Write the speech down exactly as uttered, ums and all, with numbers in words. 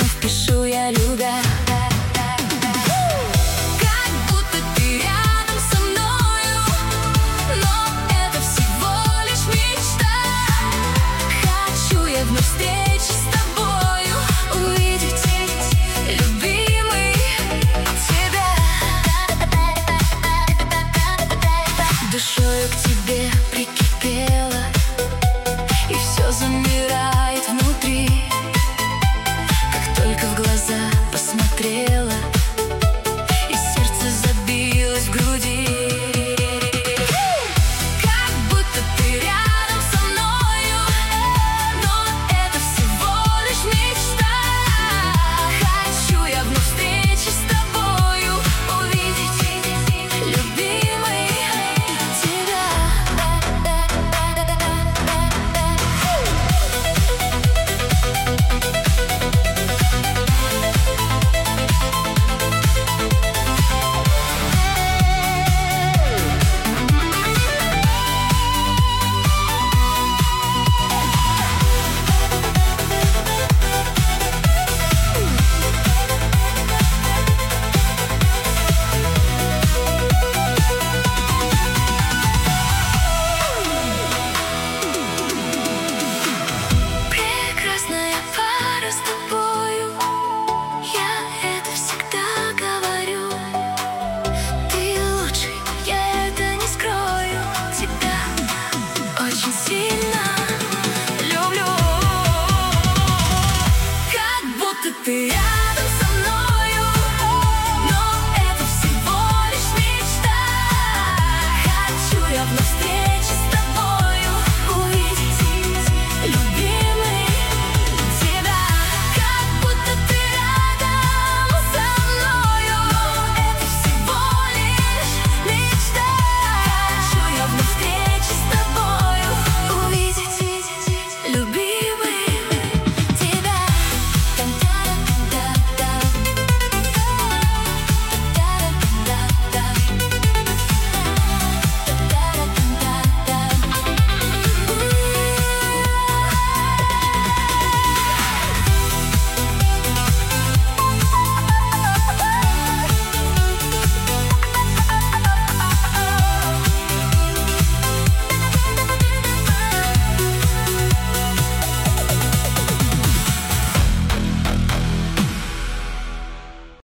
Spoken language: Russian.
вновь пишу я, любя. Как будто ты рядом со мною, но это всего лишь мечта. Хочу я вновь встречи с тобою, увидеть, любимый, тебя. Душою к тебе прикипела, и все замирает внутри. Как только в глаза посмотрела, и сердце забилось в груди. Как будто ты рядом со мною, но это всего лишь мечта. Хочу я вновь встречи с тобою, увидеть, любимый, тебя. Прекрасная пара с тобою, я это всегда говорю. Ты лучший, я это не скрою. Тебя очень сильно люблю. Как будто ты рядом